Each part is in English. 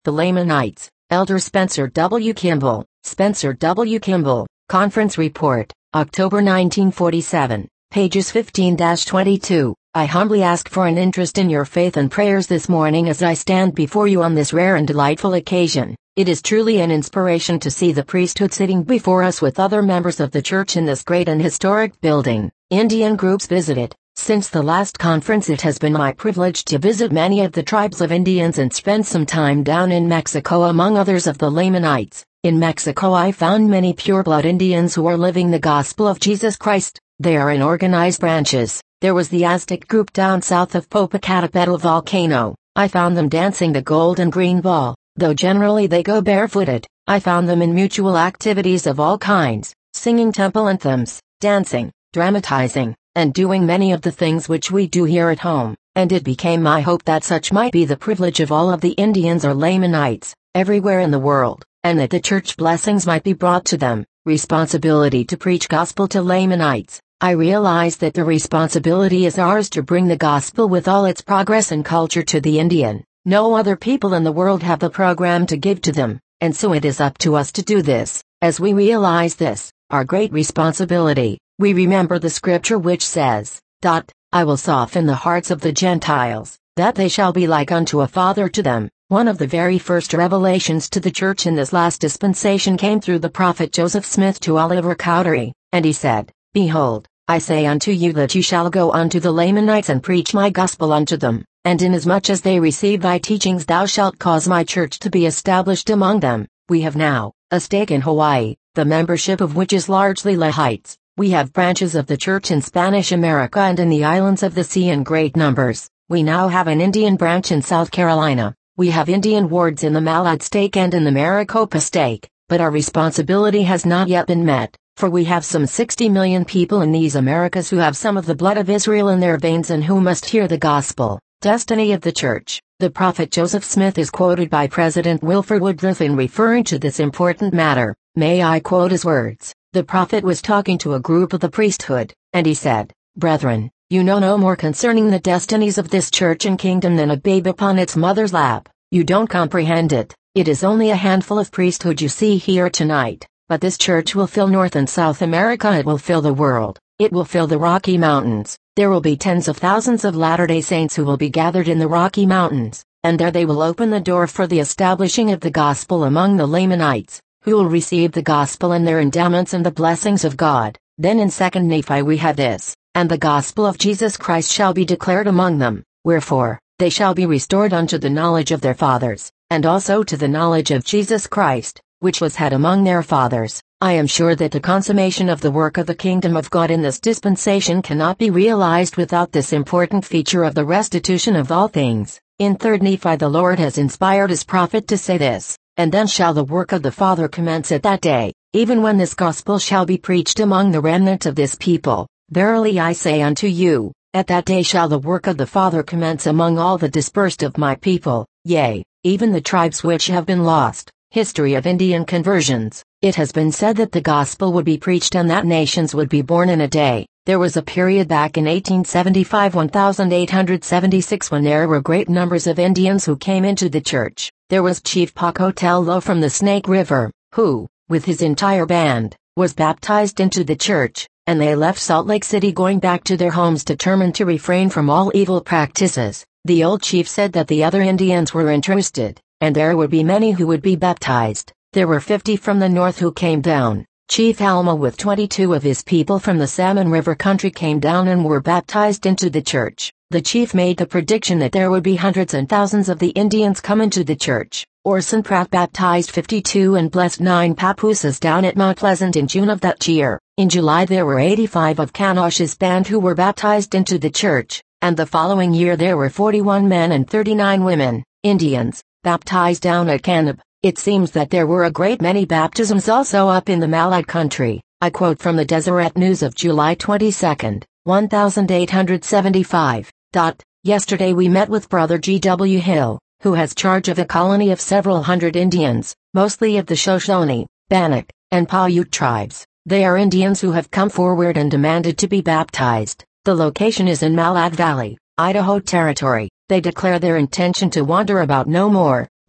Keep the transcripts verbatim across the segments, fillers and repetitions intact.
The Lamanites, Elder Spencer W. Kimball, Spencer W. Kimball, Conference Report, October nineteen forty-seven, pages fifteen to twenty-two. I humbly ask for an interest in your faith and prayers this morning as I stand before you on this rare and delightful occasion. It is truly an inspiration to see the priesthood sitting before us with other members of the church in this great and historic building. Indian groups visited. Since the last conference, it has been my privilege to visit many of the tribes of Indians and spend some time down in Mexico, among others of the Lamanites. In Mexico I found many pure-blood Indians who are living the gospel of Jesus Christ. They are in organized branches. There was the Aztec group down south of Popocatépetl volcano. I found them dancing the gold and green ball, though generally they go barefooted. I found them in mutual activities of all kinds, singing temple anthems, dancing, dramatizing, and doing many of the things which we do here at home, and it became my hope that such might be the privilege of all of the Indians or Lamanites, everywhere in the world, and that the church blessings might be brought to them. Responsibility to preach gospel to Lamanites. I realize that the responsibility is ours to bring the gospel with all its progress and culture to the Indian. No other people in the world have the program to give to them, and so it is up to us to do this. As we realize this, our great responsibility, we remember the scripture which says, dot, I will soften the hearts of the Gentiles, that they shall be like unto a father to them. One of the very first revelations to the church in this last dispensation came through the prophet Joseph Smith to Oliver Cowdery, and he said, Behold, I say unto you that you shall go unto the Lamanites and preach my gospel unto them, and inasmuch as they receive thy teachings thou shalt cause my church to be established among them. We have now a stake in Hawaii, the membership of which is largely Lahites. We have branches of the church in Spanish America and in the islands of the sea in great numbers. We now have an Indian branch in South Carolina. We have Indian wards in the Malad stake and in the Maricopa stake, but our responsibility has not yet been met. For we have some sixty million people in these Americas who have some of the blood of Israel in their veins and who must hear the gospel. Destiny of the church. The prophet Joseph Smith is quoted by President Wilford Woodruff in referring to this important matter. May I quote his words? The prophet was talking to a group of the priesthood, and he said, Brethren, you know no more concerning the destinies of this church and kingdom than a babe upon its mother's lap. You don't comprehend it. It is only a handful of priesthood you see here tonight. But this church will fill North and South America. It will fill the world. It will fill the Rocky Mountains. There will be tens of thousands of Latter-day Saints who will be gathered in the Rocky Mountains, and there they will open the door for the establishing of the gospel among the Lamanites, who will receive the gospel and their endowments and the blessings of God. Then in Second Nephi we have this, and the gospel of Jesus Christ shall be declared among them, wherefore, they shall be restored unto the knowledge of their fathers, and also to the knowledge of Jesus Christ, which was had among their fathers. I am sure that the consummation of the work of the kingdom of God in this dispensation cannot be realized without this important feature of the restitution of all things. In Third Nephi the Lord has inspired his prophet to say this, and then shall the work of the Father commence at that day, even when this gospel shall be preached among the remnant of this people. Verily I say unto you, at that day shall the work of the Father commence among all the dispersed of my people, yea, even the tribes which have been lost. History of Indian conversions. It has been said that the gospel would be preached and that nations would be born in a day. There was a period back in eighteen seventy-five to eighteen seventy-six when there were great numbers of Indians who came into the church. There was Chief Pocatello from the Snake River, who, with his entire band, was baptized into the church, and they left Salt Lake City going back to their homes determined to refrain from all evil practices. The old chief said that the other Indians were interested, and there would be many who would be baptized. There were fifty from the north who came down. Chief Alma with twenty-two of his people from the Salmon River country came down and were baptized into the church. The chief made the prediction that there would be hundreds and thousands of the Indians come into the church. Orson Pratt baptized fifty-two and blessed nine papooses down at Mount Pleasant in June of that year. In July there were eighty-five of Canosh's band who were baptized into the church, and the following year there were forty-one men and thirty-nine women, Indians, baptized down at Canab. It seems that there were a great many baptisms also up in the Malad country. I quote from the Deseret News of July twenty-second, eighteen seventy-five. Dot, yesterday we met with Brother G W Hill, who has charge of a colony of several hundred Indians, mostly of the Shoshone, Bannock, and Paiute tribes. They are Indians who have come forward and demanded to be baptized. The location is in Malad Valley, Idaho Territory. They declare their intention to wander about no more,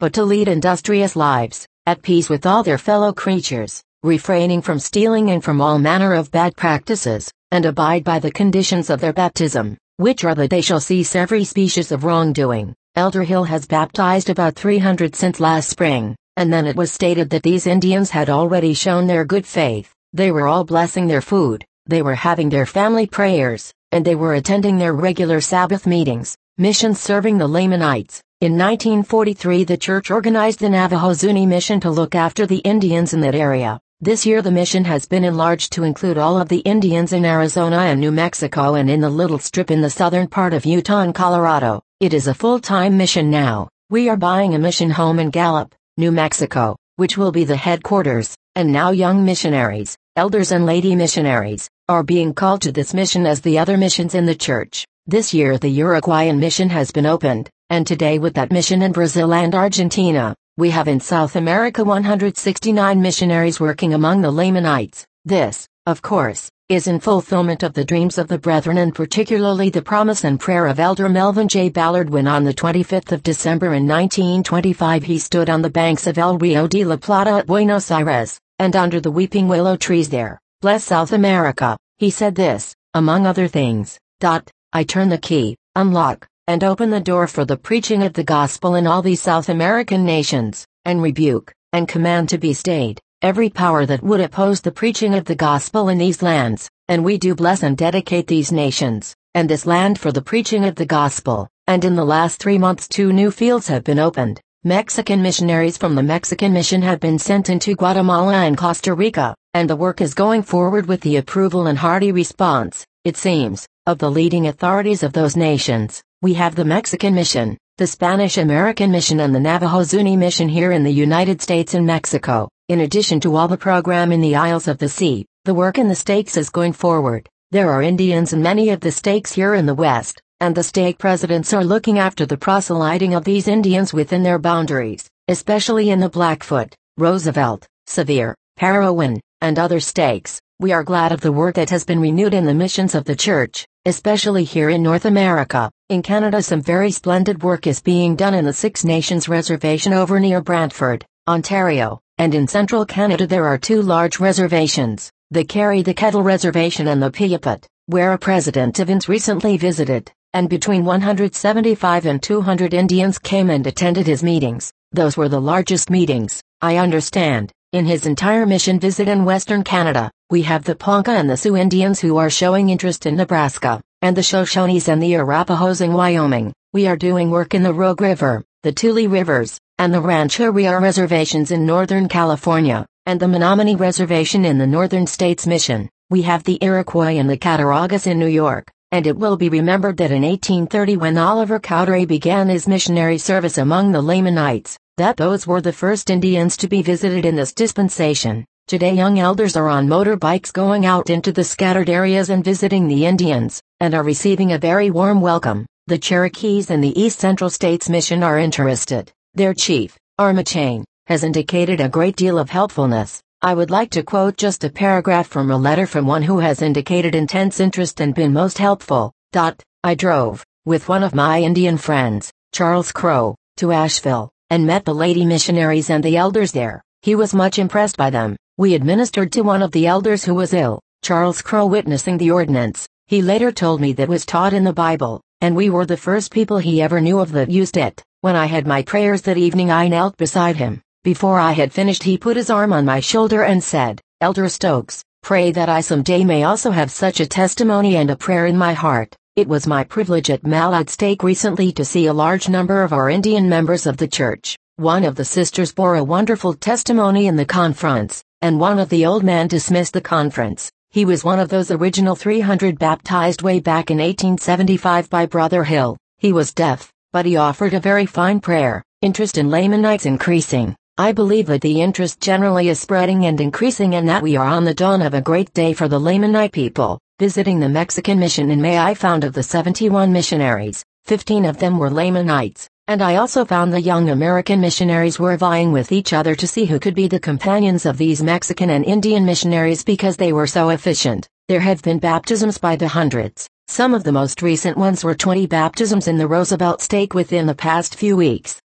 but to lead industrious lives, at peace with all their fellow creatures, refraining from stealing and from all manner of bad practices, and abide by the conditions of their baptism, which are that they shall cease every species of wrongdoing. Elder Hill has baptized about three hundred since last spring, and then it was stated that these Indians had already shown their good faith. They were all blessing their food, they were having their family prayers, and they were attending their regular Sabbath meetings, missions serving the Lamanites. In nineteen forty-three the church organized the Navajo Zuni mission to look after the Indians in that area. This year the mission has been enlarged to include all of the Indians in Arizona and New Mexico and in the little strip in the southern part of Utah and Colorado. It is a full-time mission now. We are buying a mission home in Gallup, New Mexico, which will be the headquarters, and now young missionaries, elders and lady missionaries, are being called to this mission as the other missions in the church. This year the Uruguayan mission has been opened, and today with that mission in Brazil and Argentina, we have in South America one hundred sixty-nine missionaries working among the Lamanites. This, of course, is in fulfillment of the dreams of the brethren and particularly the promise and prayer of Elder Melvin J. Ballard when on the twenty-fifth of December in nineteen twenty-five he stood on the banks of El Rio de la Plata at Buenos Aires, and under the weeping willow trees there, bless South America, he said this, among other things, dot, I turn the key, unlock, and open the door for the preaching of the gospel in all these South American nations, and rebuke, and command to be stayed, every power that would oppose the preaching of the gospel in these lands, and we do bless and dedicate these nations, and this land for the preaching of the gospel, and in the last three months two new fields have been opened. Mexican missionaries from the Mexican mission have been sent into Guatemala and Costa Rica, and the work is going forward with the approval and hearty response, it seems, of the leading authorities of those nations. We have the Mexican mission, the Spanish American mission and the Navajo Zuni mission here in the United States and Mexico. In addition to all the program in the Isles of the Sea, the work in the states is going forward. There are Indians in many of the states here in the West, and the state presidents are looking after the proselyting of these Indians within their boundaries, especially in the Blackfoot, Roosevelt, Sevier, Parowan, and other states. We are glad of the work that has been renewed in the missions of the church, especially here in North America. In Canada some very splendid work is being done in the Six Nations Reservation over near Brantford, Ontario, and in central Canada there are two large reservations, the Carry the Kettle Reservation and the Piyaput, where a president of I N S recently visited, and between one hundred seventy-five and two hundred Indians came and attended his meetings. Those were the largest meetings, I understand, in his entire mission visit in Western Canada. We have the Ponca and the Sioux Indians who are showing interest in Nebraska, and the Shoshones and the Arapahoes in Wyoming. We are doing work in the Rogue River, the Tule Rivers, and the Rancheria reservations in Northern California, and the Menominee Reservation in the Northern States Mission. We have the Iroquois and the Cattaraugus in New York, and it will be remembered that in eighteen thirty when Oliver Cowdery began his missionary service among the Lamanites, that those were the first Indians to be visited in this dispensation. Today young elders are on motorbikes going out into the scattered areas and visiting the Indians, and are receiving a very warm welcome. The Cherokees and the East Central States Mission are interested. Their chief, Armachane, has indicated a great deal of helpfulness. I would like to quote just a paragraph from a letter from one who has indicated intense interest and been most helpful. Dot, I drove, with one of my Indian friends, Charles Crow, to Asheville, and met the lady missionaries and the elders there. He was much impressed by them. We administered to one of the elders who was ill, Charles Crow witnessing the ordinance. He later told me that was taught in the Bible, and we were the first people he ever knew of that used it. When I had my prayers that evening I knelt beside him. Before I had finished he put his arm on my shoulder and said, Elder Stokes, pray that I someday may also have such a testimony and a prayer in my heart. It was my privilege at Malad Stake recently to see a large number of our Indian members of the church. One of the sisters bore a wonderful testimony in the conference, and one of the old men dismissed the conference. He was one of those original three hundred baptized way back in eighteen seventy-five by Brother Hill. He was deaf, but he offered a very fine prayer. Interest in Lamanites increasing. I believe that the interest generally is spreading and increasing and that we are on the dawn of a great day for the Lamanite people. Visiting the Mexican mission in May I found of the seventy-one missionaries, fifteen of them were Lamanites. And I also found the young American missionaries were vying with each other to see who could be the companions of these Mexican and Indian missionaries because they were so efficient. There have been baptisms by the hundreds. Some of the most recent ones were twenty baptisms in the Roosevelt Stake within the past few weeks.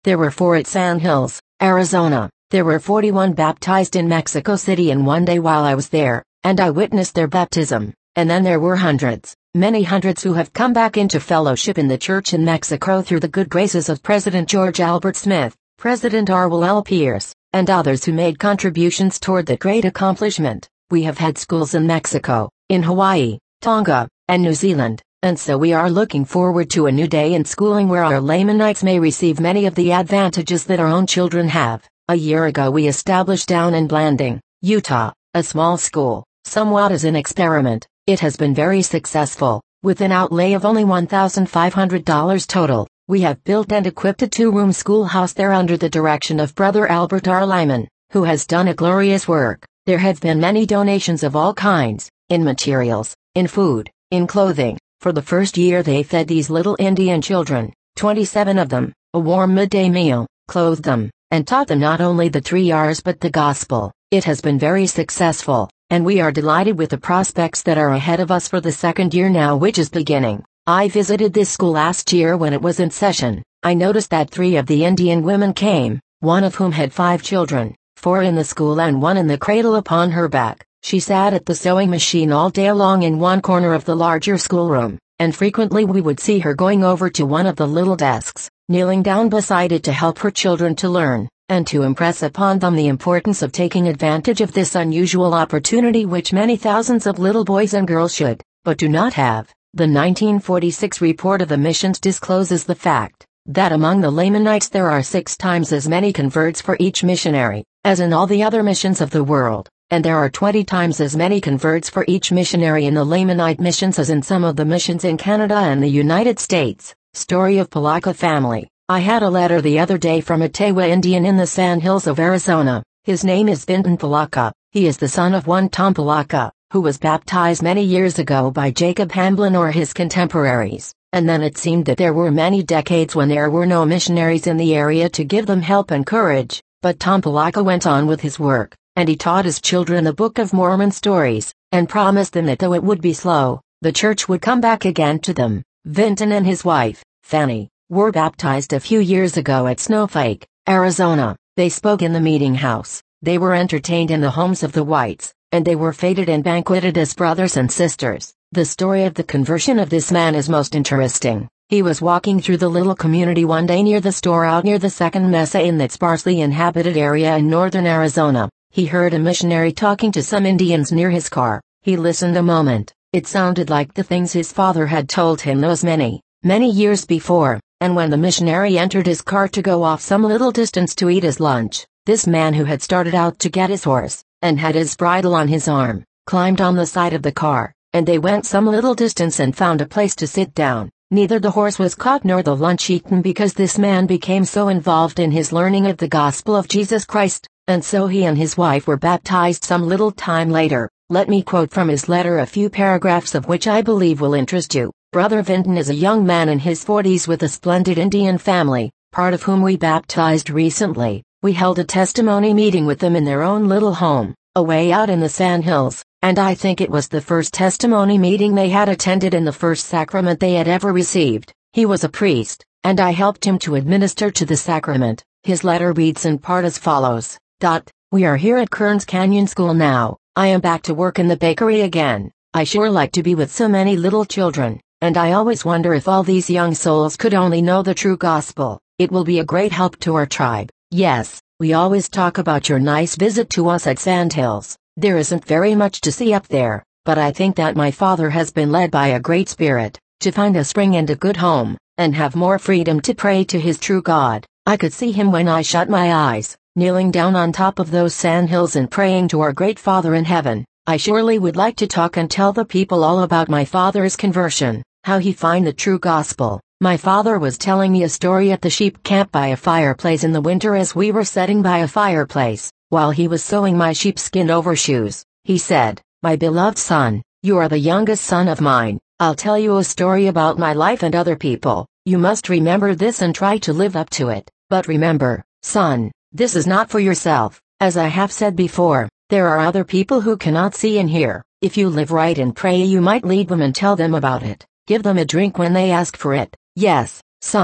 There were four at Sand Hills, Arizona. There were forty-one baptized in Mexico City in one day while I was there, and I witnessed their baptism. And then there were hundreds, many hundreds who have come back into fellowship in the church in Mexico through the good graces of President George Albert Smith, President Arwell L. Pierce, and others who made contributions toward the great accomplishment. We have had schools in Mexico, in Hawaii, Tonga, and New Zealand, and so we are looking forward to a new day in schooling where our Lamanites may receive many of the advantages that our own children have. A year ago we established down in Blanding, Utah, a small school, somewhat as an experiment. It has been very successful. With an outlay of only one thousand five hundred dollars total, we have built and equipped a two-room schoolhouse there under the direction of Brother Albert R. Lyman, who has done a glorious work. There have been many donations of all kinds, in materials, in food, in clothing. For the first year they fed these little Indian children, twenty-seven of them, a warm midday meal, clothed them, and taught them not only the three R's but the gospel. It has been very successful, and we are delighted with the prospects that are ahead of us for the second year now which is beginning. I visited this school last year when it was in session. I noticed that three of the Indian women came, one of whom had five children, four in the school and one in the cradle upon her back. She sat at the sewing machine all day long in one corner of the larger schoolroom, and frequently we would see her going over to one of the little desks, kneeling down beside it to help her children to learn, and to impress upon them the importance of taking advantage of this unusual opportunity which many thousands of little boys and girls should, but do not have. The nineteen forty-six report of the missions discloses the fact that among the Lamanites there are six times as many converts for each missionary, as in all the other missions of the world, and there are twenty times as many converts for each missionary in the Lamanite missions as in some of the missions in Canada and the United States. Story of Palaka family. I had a letter the other day from a Tewa Indian in the Sand Hills of Arizona. His name is Vinton Palaka. He is the son of one Tom Palaka, who was baptized many years ago by Jacob Hamblin or his contemporaries, and then it seemed that there were many decades when there were no missionaries in the area to give them help and courage, but Tom Palaka went on with his work, and he taught his children the Book of Mormon stories, and promised them that though it would be slow, the church would come back again to them. Vinton and his wife, Fanny, were baptized a few years ago at Snowflake, Arizona. They spoke in the meeting house, they were entertained in the homes of the whites, and they were feted and banqueted as brothers and sisters. The story of the conversion of this man is most interesting. He was walking through the little community one day near the store out near the Second Mesa in that sparsely inhabited area in northern Arizona. He heard a missionary talking to some Indians near his car. He listened a moment. It sounded like the things his father had told him those many, many years before, and when the missionary entered his car to go off some little distance to eat his lunch, this man who had started out to get his horse, and had his bridle on his arm, climbed on the side of the car, and they went some little distance and found a place to sit down. Neither the horse was caught nor the lunch eaten because this man became so involved in his learning of the gospel of Jesus Christ, and so he and his wife were baptized some little time later. Let me quote from his letter a few paragraphs of which I believe will interest you. Brother Vinton is a young man in his forties with a splendid Indian family, part of whom we baptized recently. We held a testimony meeting with them in their own little home, away out in the Sand Hills, and I think it was the first testimony meeting they had attended and the first sacrament they had ever received. He was a priest, and I helped him to administer to the sacrament. His letter reads in part as follows. Dot, we are here at Kearns Canyon School now. I am back to work in the bakery again. I sure like to be with so many little children, and I always wonder if all these young souls could only know the true gospel. It will be a great help to our tribe. Yes, we always talk about your nice visit to us at Sand Hills. There isn't very much to see up there, but I think that my father has been led by a great spirit, to find a spring and a good home, and have more freedom to pray to his true God. I could see him when I shut my eyes, kneeling down on top of those sand hills and praying to our great Father in heaven. I surely would like to talk and tell the people all about my father's conversion, how he found the true gospel. My father was telling me a story at the sheep camp by a fireplace in the winter as we were sitting by a fireplace, while he was sewing my sheepskin overshoes. He said, "My beloved son, you are the youngest son of mine. I'll tell you a story about my life and other people. You must remember this and try to live up to it. But remember, son, this is not for yourself. As I have said before, there are other people who cannot see and hear. If you live right and pray, you might lead them and tell them about it. Give them a drink when they ask for it. Yes, son,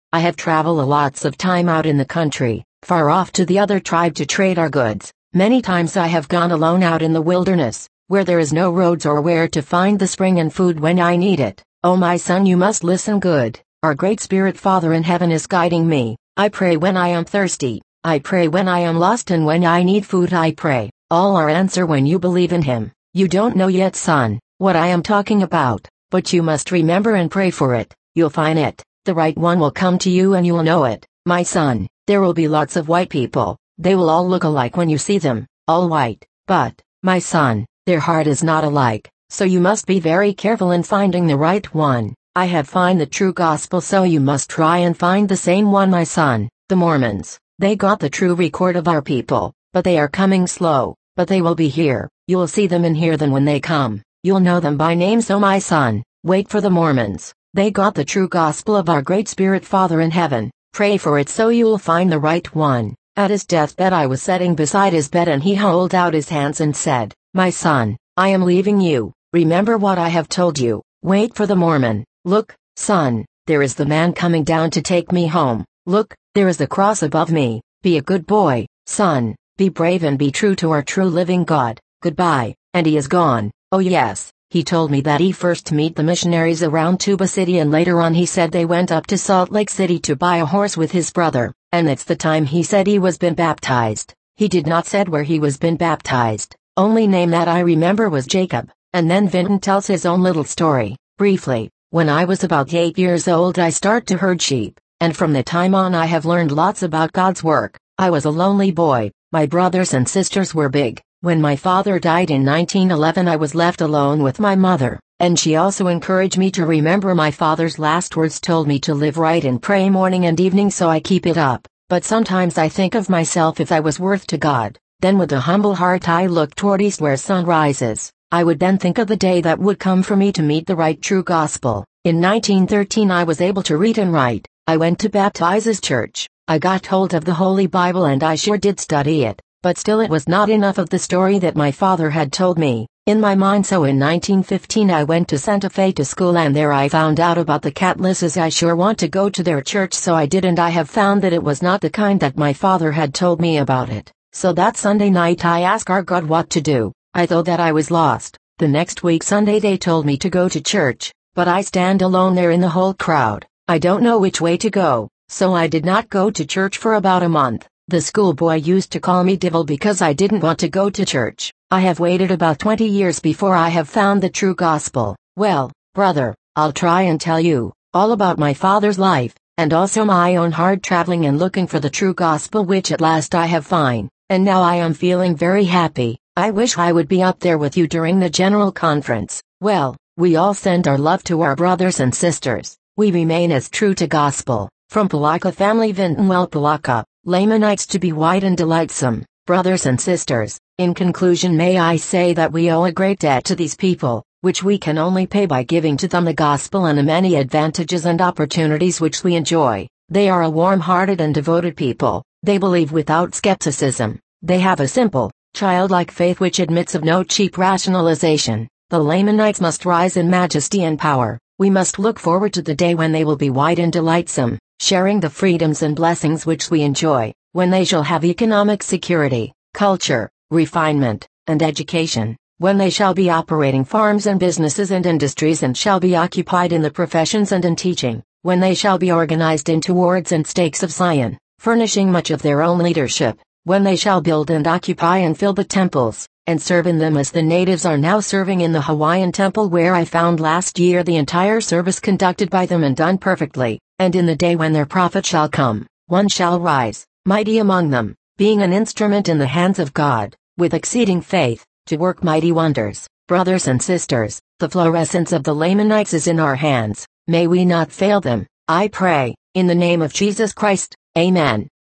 I have traveled lots of time out in the country, far off to the other tribe to trade our goods. Many times I have gone alone out in the wilderness, where there is no roads or where to find the spring and food when I need it. Oh my son, you must listen good. Our great Spirit Father in heaven is guiding me. I pray when I am thirsty. I pray when I am lost, and when I need food I pray. All are answer when you believe in Him. You don't know yet, son, what I am talking about, but you must remember and pray for it. You'll find it. The right one will come to you and you'll know it. My son, there will be lots of white people. They will all look alike when you see them, all white. But, my son, their heart is not alike, so you must be very careful in finding the right one. I have found the true gospel, so you must try and find the same one, my son. The Mormons, they got the true record of our people, but they are coming slow, but they will be here. You'll see them and hear them when they come. You'll know them by name, so my son, wait for the Mormons. They got the true gospel of our great Spirit Father in heaven. Pray for it so you'll find the right one. At his deathbed I was sitting beside his bed and he held out his hands and said, my son, I am leaving you. Remember what I have told you. Wait for the Mormon. Look, son, there is the man coming down to take me home. Look, there is the cross above me. Be a good boy, son, be brave and be true to our true living God. Goodbye. And he is gone. Oh yes, he told me that he first met the missionaries around Tuba City, and later on he said they went up to Salt Lake City to buy a horse with his brother, and that's the time he said he was been baptized. He did not said where he was been baptized. Only name that I remember was Jacob. And then Vinton tells his own little story, briefly. When I was about eight years old I start to herd sheep, and from the time on I have learned lots about God's work. I was a lonely boy, my brothers and sisters were big. When my father died in nineteen eleven I was left alone with my mother, and she also encouraged me to remember my father's last words, told me to live right and pray morning and evening, so I keep it up. But sometimes I think of myself if I was worth to God, then with a humble heart I look toward east where sun rises. I would then think of the day that would come for me to meet the right true gospel. In nineteen thirteen I was able to read and write. I went to Baptizes Church. I got hold of the Holy Bible and I sure did study it, but still it was not enough of the story that my father had told me in my mind. So in nineteen fifteen I went to Santa Fe to school, and there I found out about the Catlisses. I sure want to go to their church, so I did, and I have found that it was not the kind that my father had told me about it. So that Sunday night I asked our God what to do. I thought that I was lost. The next week Sunday they told me to go to church, but I stand alone there in the whole crowd. I don't know which way to go, so I did not go to church for about a month. The schoolboy used to call me Devil because I didn't want to go to church. I have waited about twenty years before I have found the true gospel. Well, brother, I'll try and tell you all about my father's life, and also my own hard traveling and looking for the true gospel, which at last I have found, and now I am feeling very happy. I wish I would be up there with you during the general conference. Well, we all send our love to our brothers and sisters. We remain as true to gospel. From Palaka family, Vintonwell, Palaka, Lamanites, to be white and delightsome, brothers and sisters. In conclusion, may I say that we owe a great debt to these people, which we can only pay by giving to them the gospel and the many advantages and opportunities which we enjoy. They are a warm-hearted and devoted people. They believe without skepticism. They have a simple, childlike faith which admits of no cheap rationalization. The Lamanites must rise in majesty and power. We must look forward to the day when they will be white and delightsome, sharing the freedoms and blessings which we enjoy, when they shall have economic security, culture, refinement, and education, when they shall be operating farms and businesses and industries and shall be occupied in the professions and in teaching, when they shall be organized into wards and stakes of Zion, furnishing much of their own leadership, when they shall build and occupy and fill the temples, and serve in them as the natives are now serving in the Hawaiian temple, where I found last year the entire service conducted by them and done perfectly. And in the day when their prophet shall come, one shall rise, mighty among them, being an instrument in the hands of God, with exceeding faith, to work mighty wonders. Brothers and sisters, the fluorescence of the Lamanites is in our hands. May we not fail them, I pray, in the name of Jesus Christ. Amen.